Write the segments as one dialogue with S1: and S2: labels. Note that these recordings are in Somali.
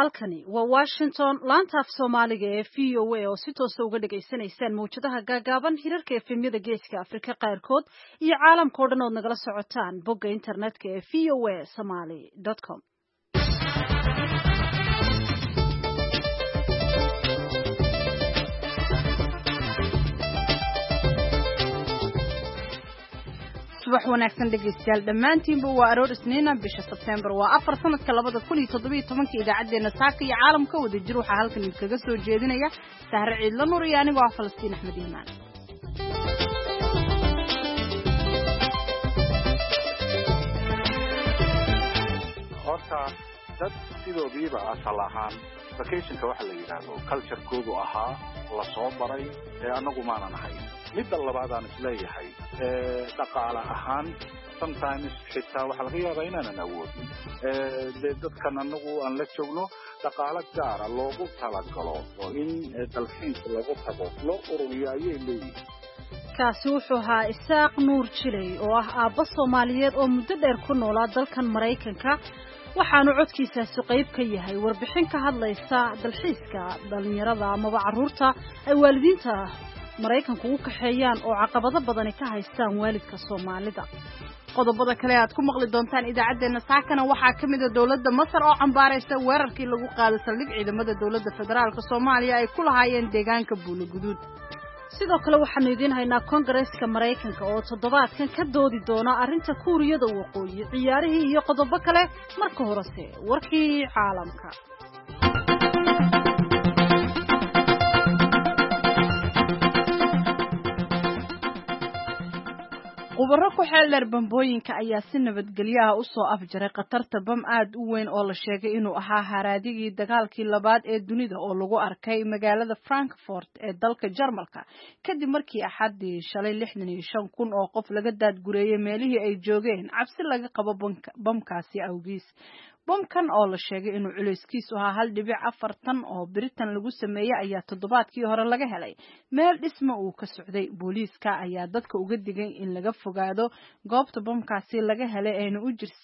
S1: halkani waa Washington laanta af Soomaaliga ee VOA oo si toos ah uga dhageysanaysaan mowjadaha gaagaaban hirarka efemyada geeska Afrika qaarkood iyo caalamka oo dhan oo nagala socotaan bogga internetka ee voasomali.com.
S2: subax wanaagsan dhegeystayaal dhammaantiinba waa aroor isniina bisha September waa 4 sanadka 2017 idaacadeena saaka iyo caalamka wada jir waxa halkan idinkaga soo jeedinaya Sahra Ciidla Nuur iyo aniga oo Falastiin Axmed Iimaan.
S3: horta dad sidoodiiba asal ahaan vacationka waxa la yiraahdo culture-koodu ahaa la soo baray ee anagu maanan ahay midda labaad aan isleeyahay dhaqaale ahaan sometimes xitaa waxa laga yaabaa inaanan awoodin dadkan anagu aan la joogno dhaqaale gaara loogu talagalo oo in dalxiis lagu tago loo ururiyo ayay leeyihiin
S1: kaasi wuxuu ahaa Isaaq Nuur Jilay oo ah aabba Soomaaliyeed oo muddo dheer ku noolaa dalkan Mareykanka waxaanu codkiisaasi qayb ka yahay warbixin ka hadlaysa dalxiiska dhalinyarada ama carruurta ay waalidiinta Mareykanku u kaxeeyaan oo caqabado badan ka haystaan waalidka Soomaalida.
S2: qodobada kale aad ku maqli doontaan idaacadeena saakana waxaa kamid ah dawladda Masar oo cambaaraysa weerarkii lagu qaaday saldhig ciidamada dawladda federaalka Soomaaliya ay ku lahaayeen deegaanka Buuloguduud.
S1: sidoo kale waxaanu idin haynaa Kongareeska Mareykanka oo toddobaadkan ka doodi doona arrinta Kuuriyada Waqooyi ciyaarihii iyo qodobo kale marka horese warkii caalamka.
S2: khubaro ku xeel dheer bambooyinka ayaa si nabadgelyo ah u soo afjaray khatarta bam aad u weyn oo la sheegay inuu ahaa haraadigii dagaalkii labaad ee dunida oo lagu arkay magaalada Frankfurt ee dalka Jarmalka kadib markii axadii shalay 65,000 oo qof laga daadgureeyay meelihii ay joogeen cabsi laga qabo bamkaasi awgiis. bamkan oo la sheegay inuu culeyskiisu ahaa 1.4 tan oo Britain lagu sameeyay ayaa toddobaadkii hore laga helay meel dhismo uu ka socday. booliiska ayaa dadka uga digay in laga fogaado goobta bamkaasi laga helay ayna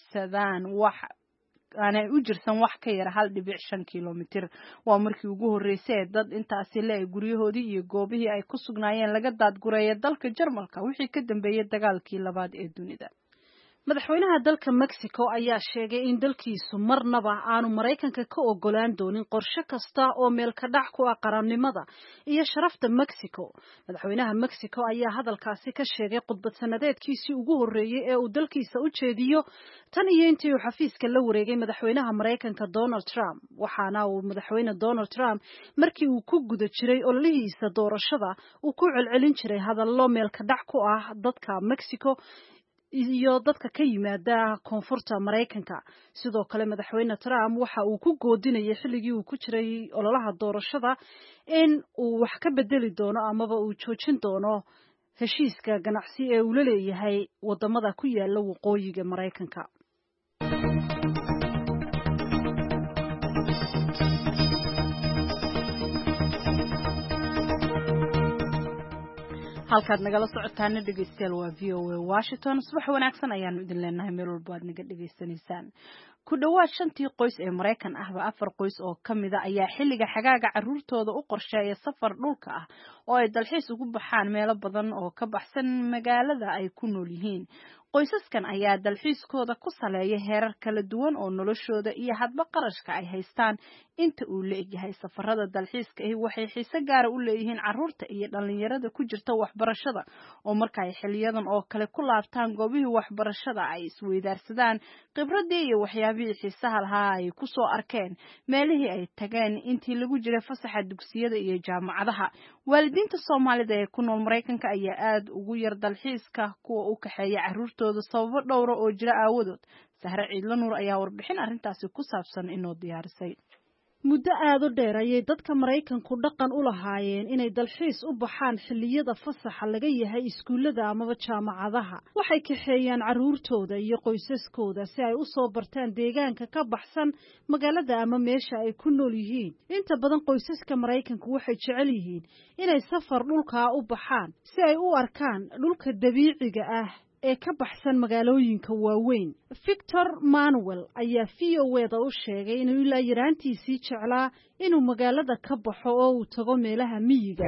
S2: u jirsan wax ka yar 1.5 kilomitir. waa markii ugu horeysay dad intaasi la guryahoodii iyo goobihii ay ku sugnaayeen laga daadgureeyay dalka Jarmalka wixii ka dambeeyay dagaalkii labaad ee dunida.
S1: madaxweynaha dalka Mexico ayaa sheegay in dalkiisu marnaba aanu Mareykanka ka ogolaan doonin qorshe kasta oo meel ka dhac ku ah qarannimada iyo sharafta Mexico. madaxweynaha Mexico ayaa hadalkaasi ka sheegay khudbad sanadeedkiisii ugu horeeyay ee uu dalkiisa u jeediyo tan iyo intii uu xafiiska la wareegay madaxweynaha Mareykanka Donald Trump. waxaana uu madaxweyne Donald Trump markii uu ku guda jiray ololihiisa doorashada uu ku celcelin jiray hadallo meel ka dhac ku ah dadka Mexico iyo dadka ka yimaada koonfurta Mareykanka. sidoo kale madaxweyne Trump waxa uu ku goodinayay xilligii uu ku jiray ololaha doorashada in uu wax ka bedeli doono amaba uu joojin doono heshiiska ganacsi ee uu la leeyahay wadamada ku yaala waqooyiga Mareykanka.
S2: halkaad nagala socotaana dhegeystayaal waa VOA Washington. subax wanaagsan ayaanu idin leenahay meel walba aad naga dhageysanaysaan. ku dhawaad 5 qoys ee Mareykan ahba 4 qoys oo kamida ayaa xilliga xagaaga carruurtooda u qorsheeyay safar dhulka ah oo ay dalxiis ugu baxaan meelo badan oo ka baxsan magaalada ay ku nool yihiin. qoysaskan ayaa dalxiiskooda ku saleeyay heerar kala duwan oo noloshooda iyo hadba qarashka ay haystaan inta uu leeyahay. safarada dalxiiska ah waxay xiise gaar ah u leeyihiin carruurta iyo dhalinyarada ku jirta waxbarashada oo marka ay xiliyadan oo kale ku laabtaan goobihii waxbarashada ay isweydaarsadaan khibradii iyo waxyaabihii xiisaha lahaa ay ku soo arkeen meelihii ay tageen intii lagu jiray fasaxa dugsiyada iyo jaamacadaha. waalidiinta Soomaalida ee ku nool Mareykanka ayaa aad ugu yar dalxiiska kuwa u kaxeeya carruurtooda sababo dhowr oo jira aawadood. Sahra Ciidla Nuur ayaa warbixin arrintaasi ku saabsan inoo diyaarisay.
S1: muddo aad u dheer ayay dadka Mareykanku dhaqan u lahaayeen inay dalxiis u baxaan xilliyada fasaxa laga yahay iskuulada amaba jaamacadaha. waxay kaxeeyaan carruurtooda iyo qoysaskooda si ay u soo bartaan deegaanka ka baxsan magaalada ama meesha ay ku nool yihiin. inta badan qoysaska Mareykanku waxay jecel yihiin inay safar dhulka u baxaan si ay u arkaan dhulka dabiiciga ah ee ka baxsan magaalooyinka waaweyn. Victor Manuel ayaa VOA-da u sheegay inuu ilaa yaraantiisii jeclaa inuu magaalada ka baxo oo uu tago meelaha miyiga.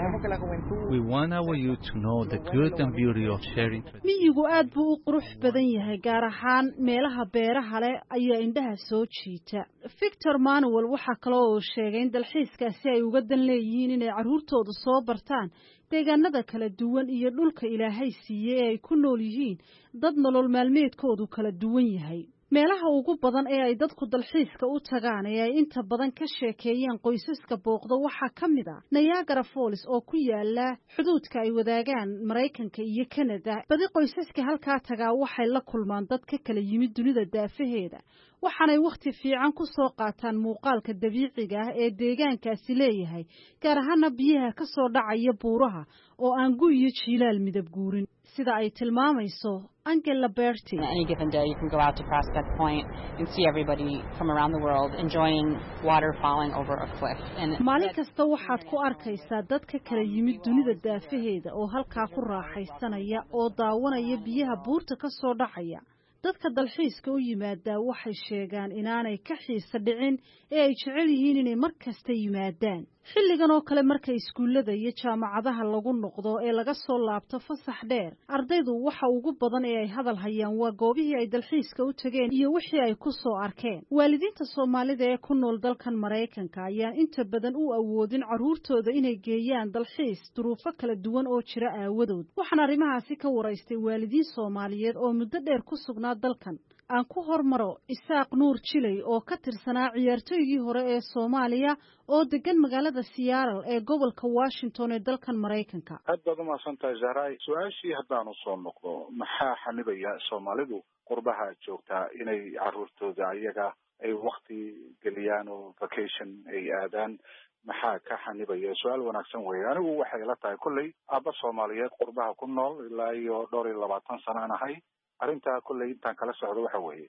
S4: We want our youth to know the good and beauty of sharing.
S1: Miyigu aad buu u qurux badan yahay, gaar ahaan meelaha beeraha leh ayaa indhaha soo jiita. Victor Manuel waxa kale oo uu sheegay in dalxiiskaasi ay uga dan leeyihiin inay carruurtooda soo bartaan deegaanada kala duwan iyo dhulka Ilaahay siiyay ee ay ku nool yihiin dad nolol maalmeedkoodu kala duwan yahay. meelaha ugu badan ee ay dadku dalxiiska u tagaan ee ay inta badan ka sheekeeyaan qoysaska booqda waxaa ka mid ah Niagara Falls oo ku yaala xuduudka ay wadaagaan Mareykanka iyo Canada. badi qoysaska halkaa tagaa waxay la kulmaan dad ka kala yimid dunida daafaheeda, waxaanay waqti fiican ku soo qaataan muuqaalka dabiiciga ah ee deegaankaasi leeyahay, gaar ahaana biyaha ka soo dhacaya buuraha oo aan gu iyo jiilaal midab guurin, sida ay tilmaamayso Angela Berti.
S5: Any given day you can go out to Prospect Point and see everybody from around the world enjoying water falling over a cliff.
S1: Maalin kasta waxaad ku arkaysaa dadka kala yimid dunida daafaheeda oo halkaa ku raaxaysanaya oo daawanaya biyaha buurta ka soo dhacaya. dadka dalxiiska u yimaada waxay sheegaan inaanay ka xiisa dhicin ee ay jecel yihiin inay mar kasta yimaadaan. xilligan oo kale marka iskuulada iyo jaamacadaha lagu noqdo ee laga soo laabto fasax dheer, ardaydu waxa ugu badan ee ay hadal hayaan waa goobihii ay dalxiiska u tageen iyo wixii ay ku soo arkeen. waalidiinta Soomaalida ee ku nool dalkan Mareykanka ayaa inta badan u awoodin carruurtooda inay geeyaan dalxiis duruufo kala duwan oo jira aawadood. waxaan arrimahaasi ka waraystay waalidiin Soomaaliyeed oo muddo dheer ku sugnaa dalkan. aan ku hormaro Isaaq Nuur Jilay oo ka tirsanaa ciyaartoygii hore ee Soomaaliya oo degan magaalada Seattle ee gobolka Washington ee dalkan Mareykanka.
S3: aad baad umahadsantahay Zahray. su-aashii haddaan u soo noqdo, maxaa xanibaya Soomaalidu qurbaha joogtaa inay carruurtooda ayaga ay waqti geliyaan oo vacation ay aadaan? maxaa ka xanibaya? su-aal wanaagsan weeye. anigu waxay la tahay kolley aabba Soomaaliyeed qurbaha ku nool ilaa iyo 22 sanaan ahay. arrintaa kolley intaan kala socdo waxa weeye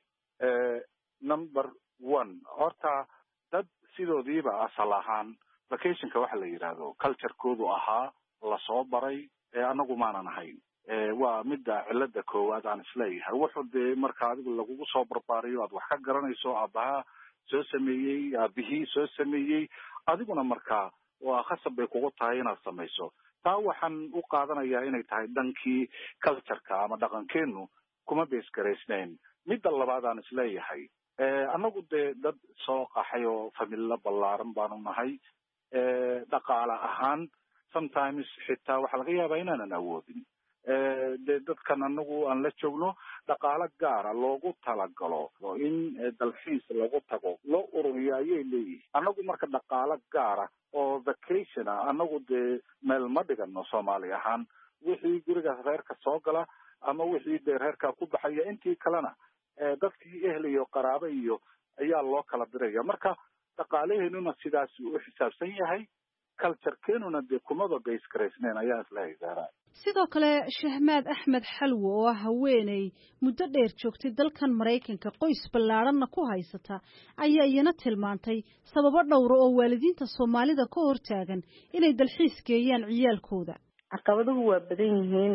S3: number 1 horta dad sidoodiiba asal ahaan vacationka waxa la yidhaahdo culturekoodu ahaa lasoo baray anagu maanan ahayn. waa midda cilada koowaad aan isleeyahay. wuxuu dee marka adigu lagugu soo barbaariyo aad wax ka garanayso aabbaha soo sameeyey, aabihii soo sameeyey, adiguna markaa waa khasab bay kugu tahay inaad samayso. taa waxaan u qaadanayaa inay tahay dhankii cultureka ama dhaqankeenu kuma beesgaraysnayn. midda labaad aan isleeyahay annagu dee dad soo qaxay oo familo ballaaran baanu nahay. dhaqaale ahaan sometimes xitaa waxaa laga yaabaa inaanan awoodin dee dadkan anagu aan la joogno dhaqaale gaara loogu talagalo in dalxiis lagu tago loo ururiyo ayay leeyihin. annagu marka dhaqaale gaara oo vacation ah annagu dee meel ma dhigano Soomaali ahaan. wixii gurigaas reerka soo gala ama wixii dee reerka ku baxaya intii kalena dadkii ehel iyo qaraabo iyo ayaa loo kala diraya. marka dhaqaaleheenuna sidaas u xisaabsan yahay, culturekeenuna dee kumada beesgaraysnayn ayaa isleeyahay.
S1: sidoo kale Shahmaad Axmed Xalwo oo haweeney muddo dheer joogtay dalkan Mareykanka qoys ballaaranna ku haysata ayaa iyana tilmaantay sababo dhowr oo waalidiinta Soomaalida ka hortaagan inay dalxiis geeyaan ciyaalkooda.
S6: caqabaduhu waa badan yihiin.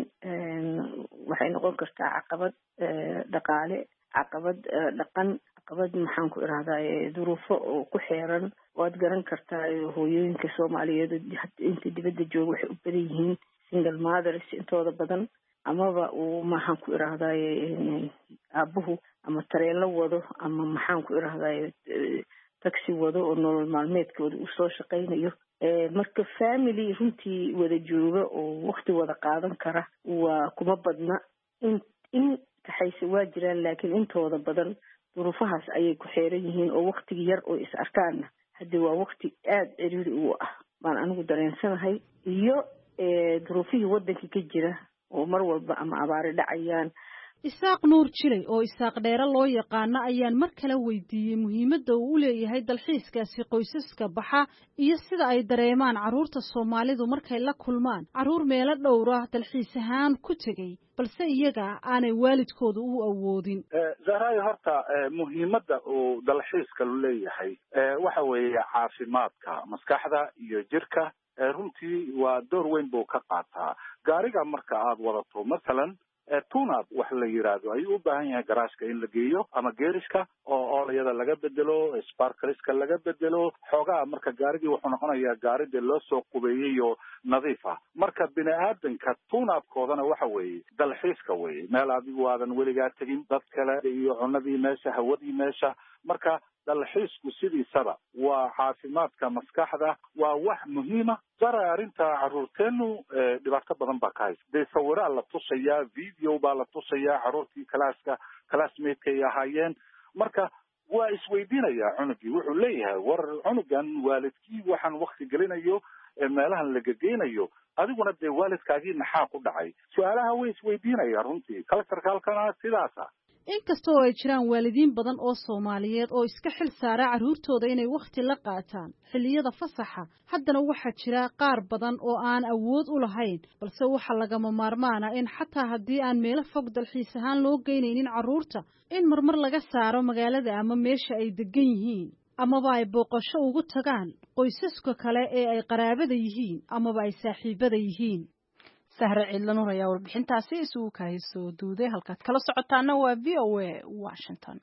S6: waxay noqon kartaa caqabad dhaqaale, caqabad dhaqan, caqabad maxaan ku irahdaa duruufo oo ku xeeran. waad garan kartaa hooyooyinka Soomaaliyeed inta dibadda jooga waxay u badan yihiin single mothers intooda badan, amaba uu maxaan ku irahdaa aabuhu ama tareelo wado ama maxaan ku irahdaa taxi wado oo nolol maalmeedkooda uu soo shaqaynayo. marka family runtii wada jooga oo waqti wada qaadan kara waa kuma badna. in taxayse waa jiraan, laakiin intooda badan duruufahaas ayay ku xeeran yihiin oo waqtiga yar oo is arkaana haddii waa waqti aada ciriiri u ah baan anigu dareensanahay. iyo duruufihii waddanka ka jira oo mar walba ama abaari dhacayaan.
S1: Isaaq Nuur Jilay oo Isaaq Dheere loo yaqaano ayaan mar kale weydiiyey muhiimadda uu u leeyahay dalxiiskaasi qoysaska baxa iyo sida ay dareemaan carruurta Soomaalidu markay la kulmaan carruur meelo dhowr ah dalxiis ahaan ku tegay balse iyaga aanay waalidkooda u awoodin.
S3: Zahray, horta muhiimadda uu dalxiiska leeyahay waxa weeye caafimaadka maskaxda iyo jirka. runtii waa door weyn buu ka qaataa. gaariga marka aad wadato masalan tunab wax la yiraahdo ayuu u baahan yahay garaashka in la geeyo ama geeriska oo oolayada laga bedelo sparkleska laga bedelo xoogaa marka gaarigii wuxuu noqonayaa gaarida loo soo qubeeyey oo nadiif ah marka bini aadanka tunabkoodana waxa weeye dalxiiska weeye meel adigu aadan weligaa tegin dad kale iyo cunadii meesha hawadii meesha marka dalxiisku sidiisaba waa caafimaadka maskaxda waa wax muhiima jara arrinta caruurteenu dhibaato badan baa ka haysa dee sawiraa la tusayaa video baa la tusayaa caruurtii classmate-ka ay ahaayeen marka waa isweydiinayaa cunugii wuxuu leeyahay war cunugan waalidkii waxaan wakti gelinayo meelahan la gegeynayo adiguna dee waalidkaagii maxaa ku dhacay su-aalaha way isweydiinaya runtii cultureka halkana sidaasa
S1: inkasta oo ay jiraan waalidiin badan oo Soomaaliyeed oo iska xil saara carruurtooda inay waqti la qaataan xilliyada fasaxa haddana waxaa jira qaar badan oo aan awood u lahayn balse waxa lagama maarmaana in xataa haddii aan meelo fog dalxiis ahaan loo geynaynin carruurta in marmar laga saaro magaalada ama meesha ay degan yihiin amaba ay booqasho ugu tagaan qoysaska kale ee ay qaraabada yihiin amaba ay saaxiibada yihiin
S2: sahre cidlanur ayaa warbixintaasi isugu kahaysoo duuday halkaad kala socotaana waa VOA Washington.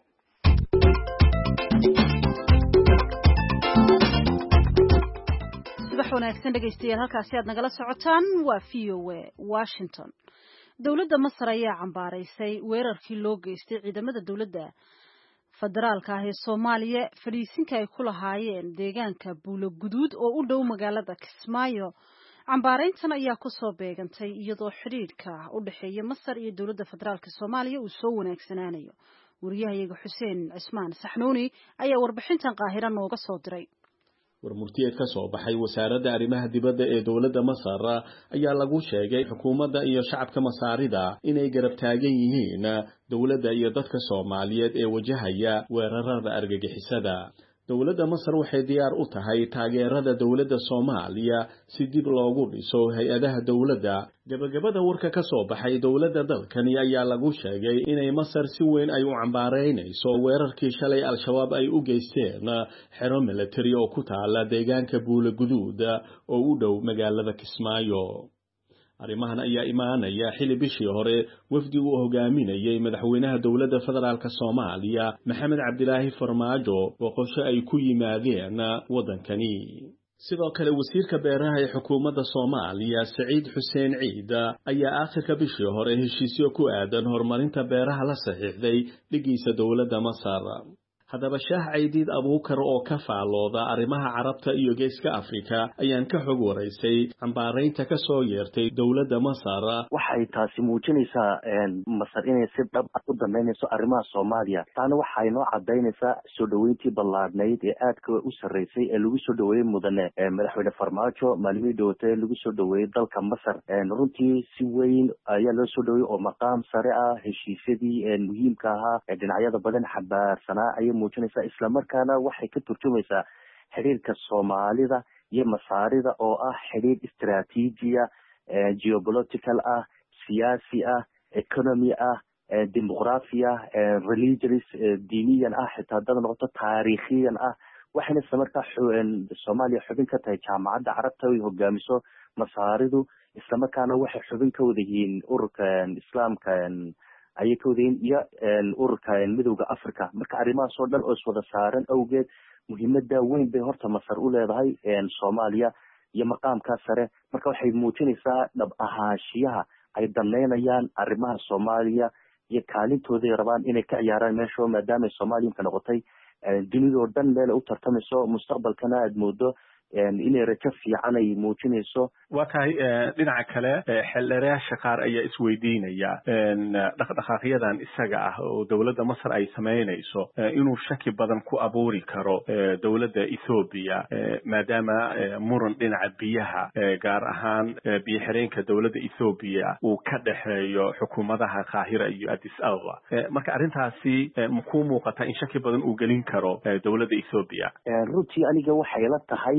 S1: subax wanaagsan dhegaystayaal halkaasi aad nagala socotaan waa VOA Washington. Dowladda Masar ayaa cambaaraysay weerarkii loo geystay ciidamada dowladda federaalka ah ee Soomaaliya fadhiisinka ay ku lahaayeen deegaanka Buulo Guduud oo u dhow magaalada Kismaayo. cambaarayntan ayaa ku soo beegantay iyadoo xiriirka u dhaxeeya Masar iyo dowladda federaalka Soomaaliya uu soo wanaagsanaanayo. wariyahayaga Xuseen Cismaan Saxnuuni ayaa warbixintan Qaahira nooga soo diray.
S7: warmurtiyeed ka soo baxay wasaaradda arrimaha dibadda ee dowladda Masar ayaa lagu sheegay xukuumadda iyo shacabka Masaarida inay garab taagan yihiin dowladda iyo dadka Soomaaliyeed ee wajahaya weerarada argagixisada. dowladda Masar waxay diyaar u tahay taageerada dowladda Soomaaliya si dib loogu dhiso hay'adaha dowladda. gabagabada warka ka soo baxay dowladda dalkani ayaa lagu sheegay inay Masar si weyn ay u cambaaraynayso weerarkii shalay al-shabaab ay u geysteen xero military oo ku taala deegaanka Buulo Guduud oo u dhow magaalada Kismaayo. arrimahan ayaa imaanaya xili bishii hore wafdi uu hogaaminayay madaxweynaha dowladda federaalka Soomaaliya Maxamed Cabdilaahi Farmaajo boqosho ay ku yimaadeen wadankani. sidoo kale wasiirka beeraha ee xukuumadda Soomaaliya Saciid Xuseen Ciid ayaa aakhirka bishii hore heshiisyo ku aadan horumarinta beeraha la saxiixday dhigiisa dowladda Masar. haddaba Shaah Caydiid Abuukar oo ka faalooda arrimaha Carabta iyo Geeska Afrika ayaan ka xog waraysay cambaaraynta ka soo yeertay dowladda Masar.
S8: waxay taasi muujinaysaa Masar inay si dhab ah u dameynayso arrimaha Soomaaliya taana waxay noo cadaynaysaa soo dhaweyntii ballaadhnayd ee aadka u sarreysay ee lagu soo dhaweeyay mudane madaxweyne Farmaajo maalmihii dhowtay lagu soo dhaweeyay dalka Masar. runtii si weyn ayaa loo soo dhaweeyay oo maqaam sare ah heshiisyadii muhiimka ahaa ee dhinacyada badan xabaarsanaa ay muujinaysaa isla markaana waxay ka turjumaysaa xiriirka Soomaalida iyo Masaarida oo ah xiriir istiraatiijiya geopolitical ah siyaasi ah economy ah dimuqraafi ah religious diiniyan ah xitaa dad noqoto taariikhiyan ah waxayna isla markaa Soomaaliya xubin ka tahay jaamacadda Carabta oo hogaamiso Masaaridu isla markaana waxay xubin ka wada yihiin ururka Islaamka ayay ka wadeen iyo ururka midowga Afrika. marka arrimahaas oo dhan oo iswada saaran awgeed muhiimada weyn bay horta Masar u leedahay Soomaaliya iyo maqaamka sare. marka waxay muujinaysaa dhab ahaanshiyaha ay daneynayaan arrimaha Soomaaliya iyo kaalintooda ay rabaan inay ka ciyaaraan meesha maadaama Soomaaliya ka noqotay dunidoo dhan meel u tartamayso mustaqbalkana aad moodo inay rajo fiican ay muujinayso.
S7: waa tahay dhinaca kale xildhibaanayaasha qaar ayaa isweydiinaya dhaqdhaqaaqyadan isaga ah oo dowladda Masar ay sameynayso inuu shaki badan ku abuuri karo dowladda Ethiopia maadaama muran dhinaca biyaha gaar ahaan biyo xireenka dowladda Ethiopia uu ka dhaxeeyo xukuumadaha Qaahira iyo Addis Ababa. marka arrintaasi ma ku muuqata in shaki badan uu gelin karo dowladda Ethiopia?
S8: runtii aniga waxay la tahay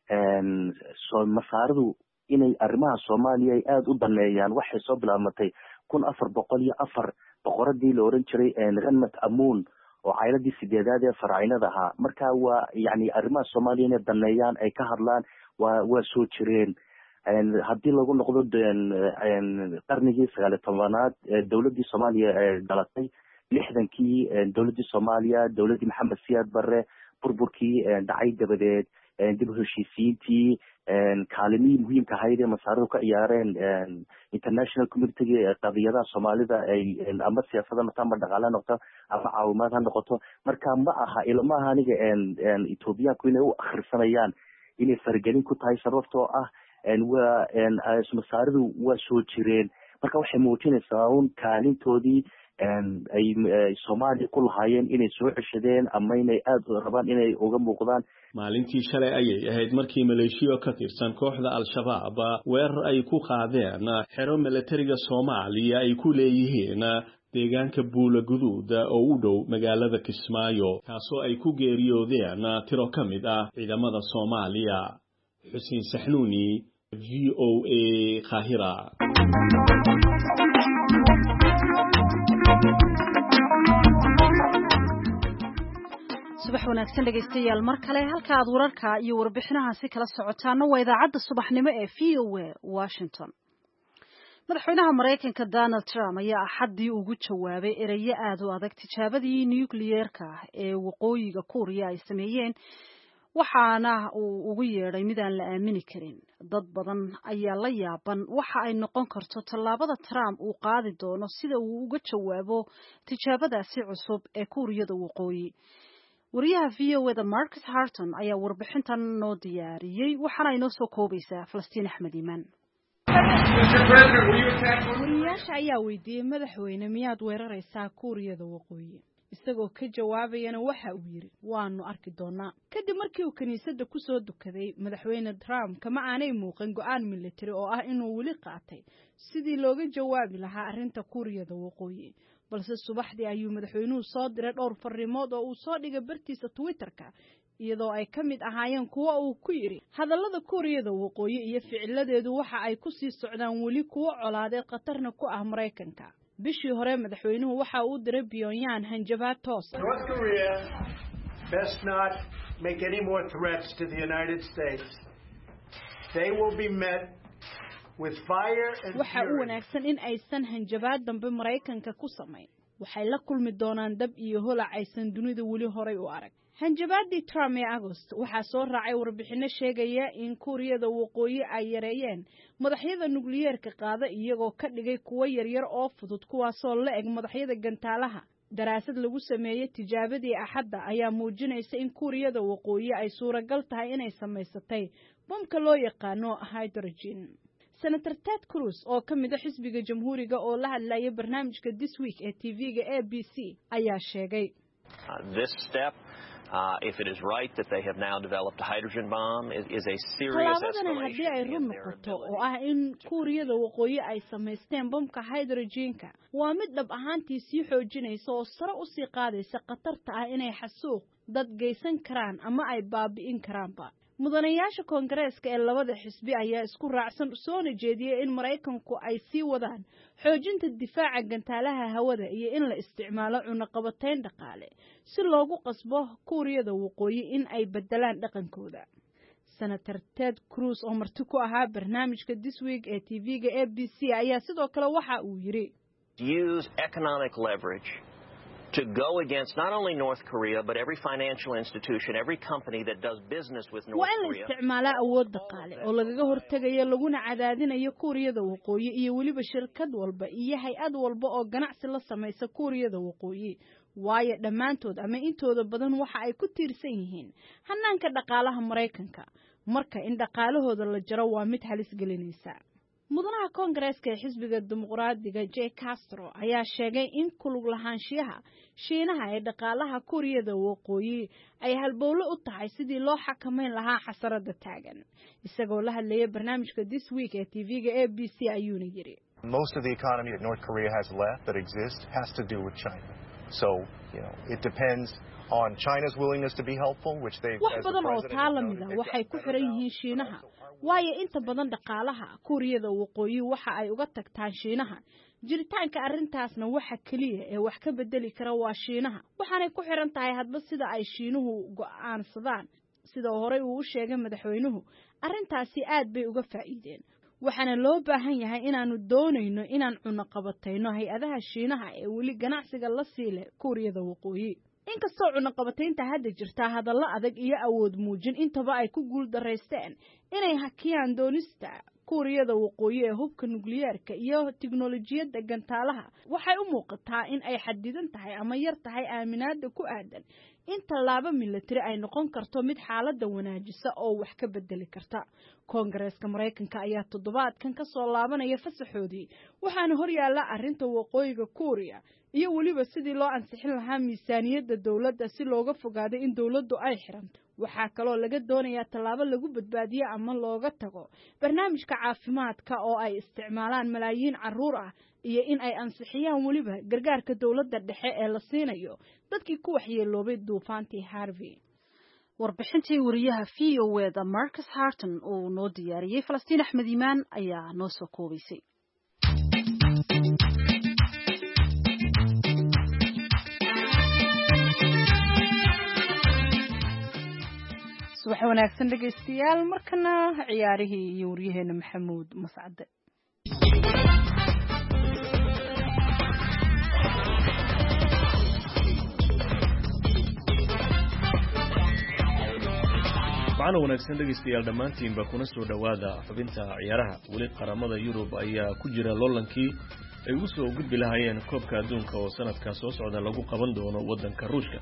S8: Masaaridu inay arrimaha Soomaaliya ay aad u daneeyaan waxay soo bilaabmatay 1404 boqoradii la oran jiray Ghanmat Amun oo caaladii sideedaad ee faraacinada ahaa. marka waa arrimaha Soomaaliya inay daneeyaan ay ka hadlaan waa soo jireen. haddii lagu noqdo qarnigii 19aad dowladii Soomaaliya dhalatay 60kii dowladii Soomaaliya dowladii Maxamed Siyaad Barre burburkii dhacay dabadeed dib u heshiisiintii kaalimihii muhiimka ahayd ee masaaridu ka ciyaareen international community qadiyadaha Soomaalida ay ama siyaasadda ama dhaqaale noqoto ama caawimaad ha noqoto marka ma aha ilmaha aniga Ethiopia-ku inay u akhrisanayaan inay fargelin ku tahay sababtoo ah masaaridu waa soo jireen marka waxay muujinaysaa kaalintoodii ay Soomaaliya ku lahaayeen inay soo ceshadeen ama inay aad u rabaan inay uga muuqdaan.
S7: maalintii shalay ayay ahayd markii maleeshiyo ka tirsan kooxda al-shabaab weerar ay ku qaadeen xero militariga Soomaaliya ay ku leeyihiin deegaanka Buula Guduud oo u dhow magaalada Kismaayo kaasoo ay ku geeriyoodeen tiro ka mid ah ciidamada Soomaaliya. Xuseen Saxnuuni, VOA Qaahira.
S1: subax wanaagsan dhegaystayaal mar kale halka aad wararka iyo warbixinahaasi kala socotaana waa idaacadda subaxnimo ee VOA Washington. madaxweynaha Mareykanka Donald Trump ayaa axadii ugu jawaabay erayo aad u adag tijaabadii nuclear-ka ee waqooyiga Kuuriya ay sameeyeen waxaana uu ugu yeedhay mid aan la aamini karin. dad badan ayaa la yaaban waxa ay noqon karto tallaabada Trump uu qaadi doono sida uu uga jawaabo tijaabadaasi cusub ee Kuuriyada waqooyi. wariyaha VOA Marcus Harton ayaa warbixintan noo diyaariyay waxaana ay noo soo koobaysaa Falastiin Axmed Iimaan.
S2: wariyaasha ayaa weydiiyay madaxweyne miyaad weeraraysaa Kuuriyada waqooyi isagoo ka jawaabayana waxa uu yiri waanu arki doonaa. kadib markii uu kaniisadda ku soo dukaday madaxweyne Trump kama aanay muuqan go'aan military oo ah inuu weli qaatay sidii looga jawaabi lahaa arrinta Kuuriyada waqooyi. balse subaxdii ayuu madaxweynuhu soo diray dhowr fariimood oo uu soo dhigay bartiisa Twitter-ka iyadoo ay ka mid ahaayeen kuwa uu ku yiri hadallada Kuuriyada waqooyi iyo ficiladeedu waxa ay ku sii socdaan weli kuwa colaadeed khatarna ku ah Mareykanka. bishii hore madaxweynuhu waxa uu diray Pyongyang hanjabaad toos ah.
S9: North Korea best not make any more threats to the United States. They will be met with fire and
S2: waxa uu wanaagsan in aysan hanjabaad dambe Mareykanka ku samayn. waxay la kulmi doonaan dab iyo holac aysan dunida weli horay u arag. hanjabaadii Trump ee August waxaa soo raacay warbixino sheegaya in Kuuriyada waqooyi ay yareeyeen madaxyada nuclear-ka qaada iyagoo ka dhigay kuwa yaryar oo fudud kuwaasoo la eg madaxyada gantaalaha. daraasad lagu sameeyay tijaabadii axadda ayaa muujinaysa in Kuuriyada waqooyi ay suuragal tahay inay samaysatay bomka loo yaqaano hydrogen. Senator Ted Cruz oo ka mid ah xisbiga Jamhuuriga oo la hadlayay barnaamijka This Week ee TV-ga ABC ayaa sheegay
S10: this step if it is right that they have now developed a hydrogen bomb is a serious
S2: haddii ay run noqoto oo ah in Kuuriyada waqooyi ay samaysteen bomka hydrogen-ka waa mid dhab ahaantii sii xoojinaysa oo sare u sii qaadaysa khatarta ah inay xasuuq dad geysan karaan ama ay baabi'in karaanba. mudanayaasha Koongareeska ee labada xisbi ayaa isku raacsan soo jeediyay in Mareykanku ay sii wadaan xoojinta difaaca gantaalaha hawada iyo in la isticmaalo cunaqabatayn dhaqaale si loogu qasbo Kuuriyada waqooyi in ay bedelaan dhaqankooda. Senator Ted Cruz oo marti ku ahaa barnaamijka This Week ee TV-ga ABC ayaa sidoo kale waxa uu yiri
S10: use economic leverage to go against not only North Korea but every financial institution, every company that does business with North Korea.
S2: waa isticmaala awood dhaqaale oo lagaga hortagayo laguna cadaadinayo Kuuriyada waqooyi iyo waliba shirkad walba iyo hay'ad walba oo ganacsi la sameeysa Kuuriyada waqooyi waayo dhamaantood ama intooda badan waxa ay ku tiirsan yihiin hanaanka dhaqaalaha Mareykanka. marka in dhaqaalahooda la jaro waa mid halis gelinaysa. mudanaha Koongareeska ee xisbiga Dimuqraadiga Jay Castro ayaa sheegay in ku lug lahaanshiyaha Shiinaha ee dhaqaalaha Kuuriyada waqooyi ay halbowle u tahay sidii loo xakameyn lahaa xasarada taagan. isagoo la hadlayay barnaamijka This Week ee TV-ga ABC ayuuna yiri
S11: Most of the economy that North Korea has left that exists has to do with China. So, it depends on China's willingness to be helpful, which they
S2: wax badan oo taalamida waxay ku xiran yihiin Shiinaha. waayo inta badan dhaqaalaha Kuuriyada waqooyi waxa ay uga tagtaan Shiinaha. jiritaanka arrintaasna waxa kaliya ee wax ka bedeli kara waa Shiinaha. waxaanay ku xiran tahay hadba sida ay Shiinuhu go'aansadaan. sida hore uu u sheegay madaxweynuhu arrintaasi aad bay uga faa'iideen waxaana loo baahan yahay inaanu doonayno inaan cunaqabatayno hay-adaha Shiinaha ee weli ganacsiga la siile Kuuriyada Waqooyi. inkastoo cunaqabataynta hadda jirta hadallo adag iyo awood muujin intaba ay ku guul dareysteen inay hakiyaan doonista Kuuriyada Waqooyi ee hubka nukliyeerka iyo tiknoolajiyadda gantaalaha, waxay u muuqataa in ay xadidan tahay ama yar tahay aaminaadda ku aadan in tallaabo militari ay noqon karto mid xaaladda wanaajisa oo wax ka bedeli karta. Koongareeska Mareykanka ayaa toddobaadkan ka soo laabanaya fasaxoodii, waxaana hor yaalla arrinta waqooyiga Kuuriya iyo weliba sidii loo ansixin lahaa miisaaniyadda dawladda si looga fogaado in dawladdu ay xiranto. waxaa kaloo laga doonayaa tallaabo lagu badbaadiyo ama looga tago barnaamijka caafimaadka oo ay isticmaalaan malaayiin carruur ah iyo in ay ansixiyaan weliba gargaarka dawladda dhexe ee la siinayo dadkii ku waxyeeloobay duufaantii Harvey.
S1: warbixintii wariyaha VOA Marcus Harton oo noo diyaariyay Falastiin Axmed Iimaan ayaa noo soo koobaysay.
S2: subax wanaagsan dhageystayaal, markana ciyaarihii iyo wariyaheena Maxamuud Mascade.
S12: macna wanaagsan dhageystayaal dhammaantiinba kuna soo dhawaada xubinta ciyaaraha. weli qaramada Yurub ayaa ku jira loolankii ay ugu soo gudbi lahaayeen koobka adduunka oo sanadka soo socda lagu qaban doono wadanka Ruushka.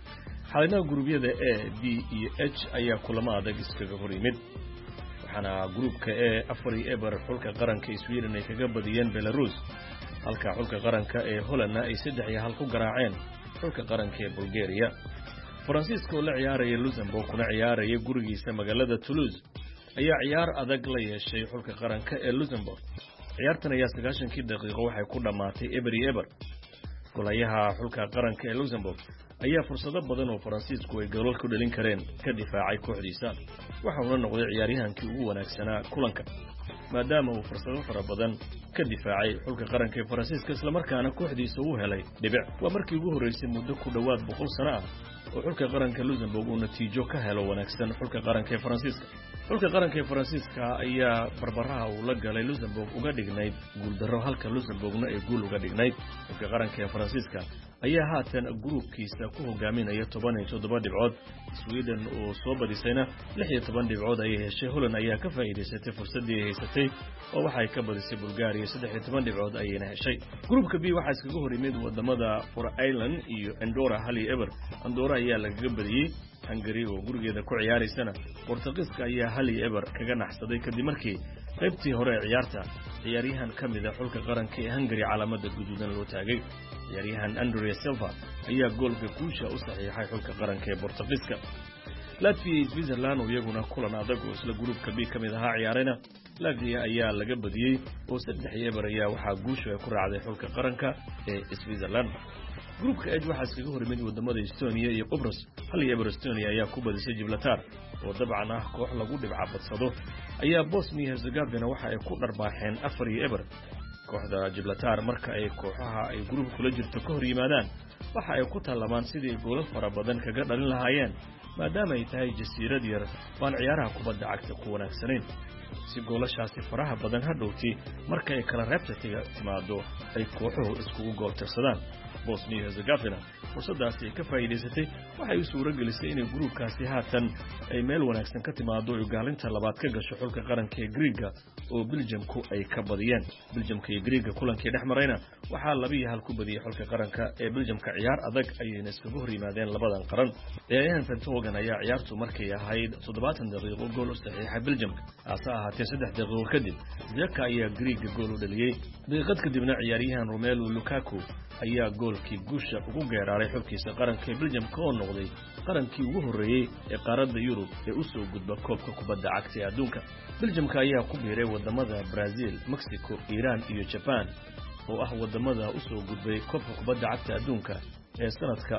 S12: xalina gurubyada A, B iyo H ayaa kulamo adag iskaga hor yimid, waxaana gruubka A 4-0 xulka qaranka Sweden ay kaga badiyeen Belarus, halka xulka qaranka ee Holland ay 3-1 ku garaaceen xulka qaranka ee Bulgaria. Faransiiska oo la ciyaaraya Luxembourg kuna ciyaaraya gurigiisa magaalada Toulouse ayaa ciyaar adag la yeeshay xulka qaranka ee Luxembourg. ciyaartan ayaa 90 daqiiqo waxay ku dhamaatay 0-0. golayaha xulka qaranka ee Luxembourg ayaa fursado badan oo Faransiisku ay gool ku dhalin kareen ka difaacay kooxdiisa, waxa uu noqday ciyaaryahankii ugu wanaagsanaa kulanka maadaama uu fursado fara badan ka difaacay xulka qaranka ee Faransiiska isla markaana kooxdiisa uu helay dhibic. waa markii ugu horeysay muddo ku dhawaad 100 sano ah oo xulka qaranka Luxembourg uu natiijo ka helo wanaagsan xulka qaranka ee Faransiiska. xulka qaranka ee Faransiiska ayaa barbaraha uu la galay Luxembourg uga dhignayd guul darro, halka Luxembourgna ay guul uga dhignayd. xulka qaranka ee Faransiiska ayaa haatan gruubkiisa ku hogaaminaya 17 dhibcood. Sweden oo soo badisayna 16 dhibcood ayay heshay. Holland ayaa ka faa'iideysatay fursadii ay haysatay oo waxay ka badisay Bulgaria 13 dhibcood ayayna heshay. gruubka B waxaa iskaga hor yimid wadamada Ireland iyo Andorra 1-0. Andorra ayaa laga badiyay. Hungary oo gurigeeda ku ciyaaraysana Portugiiska ayaa 1-0 kaga naxsaday kadib markii qaybtii hore ee ciyaarta ciyaaryahan kamid ah xulka qaranka ee Hungary calaamada guduudan loo taagay. ciyaaryahan Andrea Silva ayaa goolka guusha u saxiixay xulka qaranka ee Portugiiska. Latvia iyo Switzerland oo iyaguna kulan adag oo isla gruubka B kamid ahaa ciyaarayna Latvia ayaa laga badiyay oo 3-0 ayaa waxaa guusha ku raacday xulka qaranka ee Switzerland. gruubka H waxaa iskaga hor yimid wadamada Estonia iyo Qobrus. 1-0 Estonia ayaa ku badisay Gibraltar oo dabcan ah koox lagu dhibca badsado, ayaa Bosnia Herzegovina waxa ay ku dharbaaxeen 4-0. kooxda Gibraltar marka ay kooxaha ay gruubka kula jirto ka hor yimaadaan waxa ay ku talamaan sidii goolal fara badan kaga dhalin lahaayeen maadaama ay tahay jasiirad yar waan ciyaaraha kubadda cagta ku wanaagsanayn. si goolashaasi faraha badan hadhowtii marka ay kala reebta timaado ay kooxuhu iskugu gool tirsadaan. Bosnia Herzegovina fursadaasi ka faa'iideysatay waxay u suura gelisay inay gruubkaasi haatan ay meel wanaagsan ka timaado oo gaalinta labaad ka gasho xulka qaranka ee Greega oo Belgiumku ay ka badiyeen. Belgiumka iyo Greega kulankii dhexmarayna waxaa 2-1 ku badiyay xulka qaranka ee Belgiumka. ciyaar adag ayayna iskaga hor yimaadeen labadan qaran. ciyaaryahan Vertonghen ayaa ciyaartu markay ahayd 70 daqiiqo gool u saxiixay Belgiumka, hase ahaatee 3 daqiiqo kadib Zeka ayaa Greega gool u dhaliyay. daqiiqad kadibna ciyaaryahan Romelu Lukaku ayaa goolkii guusha ugu geeraaray xulkiisa qaranka ee Belgiumka oo noqday qarankii ugu horeeyay ee qaaradda Yurub ee u soo gudba koobka kubadda cagta ee adduunka. Belgiumka ayaa ku biiray wadamada Brazil, Mexico, Iran iyo Japan oo ah wadamada u soo gudbay koobka kubadda cagta adduunka ee sanadka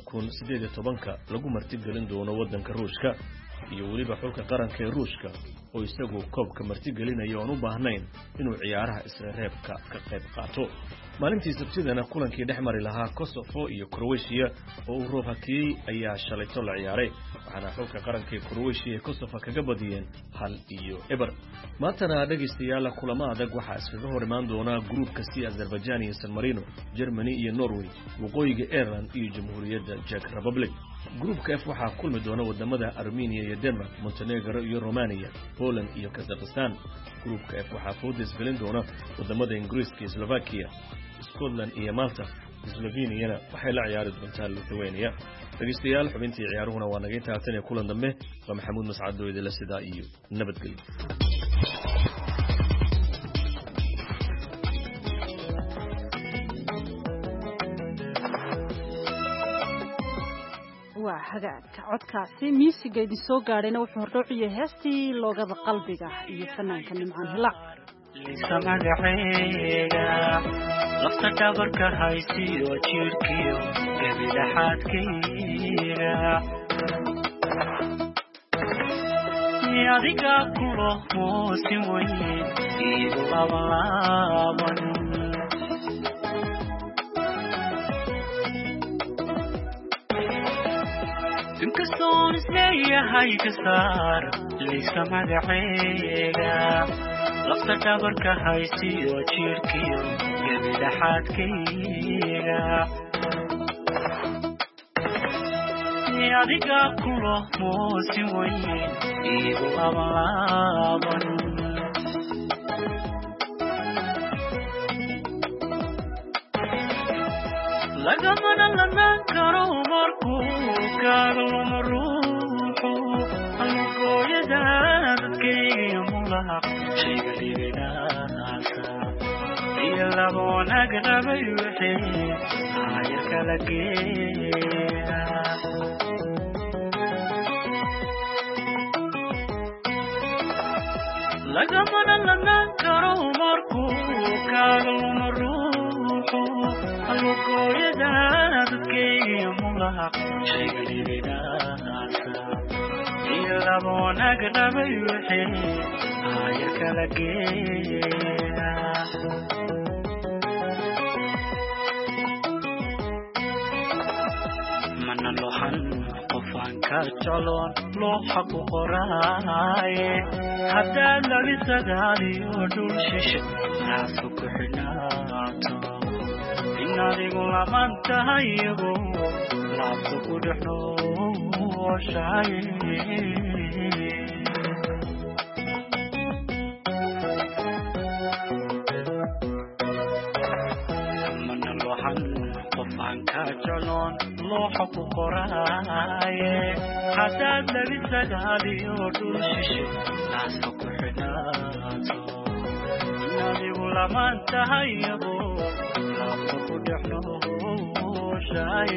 S12: 2018 lagu martigelin doono wadanka Ruushka, iyo weliba xulka qaranka ee Ruushka oo isagu koobka martigelinaya oo u baahnayn inuu ciyaaraha isla reebka ka qayb qaato. maalintii sabtidana kulankii dhexmari lahaa Kosovo iyo Croatia oo uu roob hakiyay ayaa shalayto la ciyaaray waxaana xulka qaranka ee Croatia iyo Kosovo kaga badiyeen 1-0 maantana dhageystayaal kulamo adag waxa iskaga hor imaan doona groupka si Azerbaijan iyo San Marino Germany iyo Norway waqooyiga Ireland iyo Jamhuuriyadda Czech Republic groupka F waxa kulmi doona wadamada Armenia iyo Denmark Montenegro iyo Romania Poland iyo Kazakhstan groupka F waxa foodes gelin doona wadamada Ingiriiska iyo Slovakia Scotland iyo Malta Slovenia waxay la ciyaari doontaa Lithuania dhageystayaal xubintii ciyaaruhuna waa naga taagtay kulan dambe waa Maxamuud Mascad oo idin sidaa iyo nabadgelyo
S1: waa hagaagka codkaasi miisiga idin soo gaadhayna wuxuu hordhowciyay heestii loogada qalbiga iyo fanaanka Nimcaan Hilaac
S13: samagaceega lafta dhabarka haysiyo jirkiyo gabidhaxaadkayga adiga kulo moosin weyn iigu labalaaban inkastoon isleeyahay ka saar liisa magaceega lafta dhabarka haysiyo jirkiyo gabidhaxaadkayga adiga kulo moosin weyn iigu labalaaban lagamana lanaan karo markuu kaaga luma ruuxu alugooyada dadkayga mulaq shayga dhibinaasa iyo laboonag rabay wixii aayar kala geeya lagamana lanaan karo markuu kaaga luma ruuxu alugooyada dadkayga mulaq shayga dhibinaasa iyo laboonag rabay wixii aayar kala geeya mana lohan qofaan ka jecloon looxa ku qoraaye haddaad labi sagaaliyo dhul shishe naaska ku xidhnaato in adigu laman tahay iyagu laabta ku dhex nooshahay mana lohan qofaan ka jecloon looxa ku qoraaye haddaad labi sagaaliyo dhul shishe naaska ku xidhnaato in adigu laman tahay iyagu laabta ku dhex nooshahay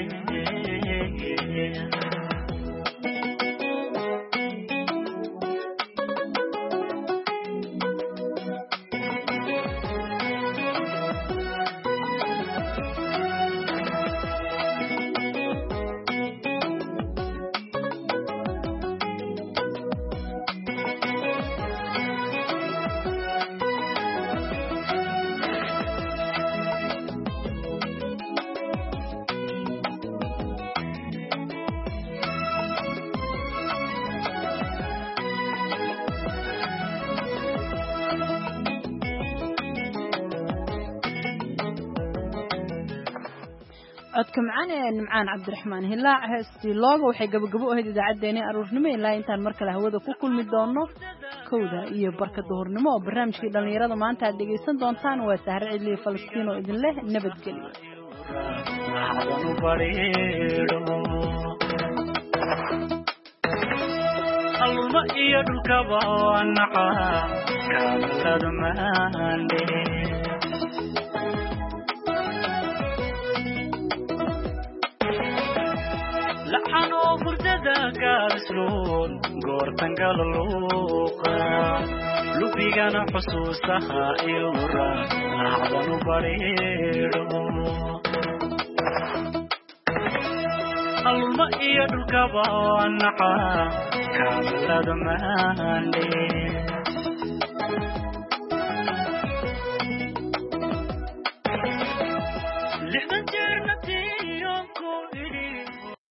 S2: codka macaan ee Nimcaan Cabdiraxmaan Hilaac heestii looga waxay gabagabo u ahayd idaacadeena aroornimo ilaa intaan mar kale hawada ku kulmi doono kowda iyo barka duhurnimo oo barnaamijkii dhalinyarada maanta aad dhegeysan doontaan waa Sahar Cidli Falastiin oo idin leh nabadgelyo
S13: alma iyo dhulkaba naca kaamilada maande لحن وفردة قابسلون قورتن قاللوقا لبيغانا حسوسها إلورا أعظم بريرو الماء يدرك بانحا كامل دماندي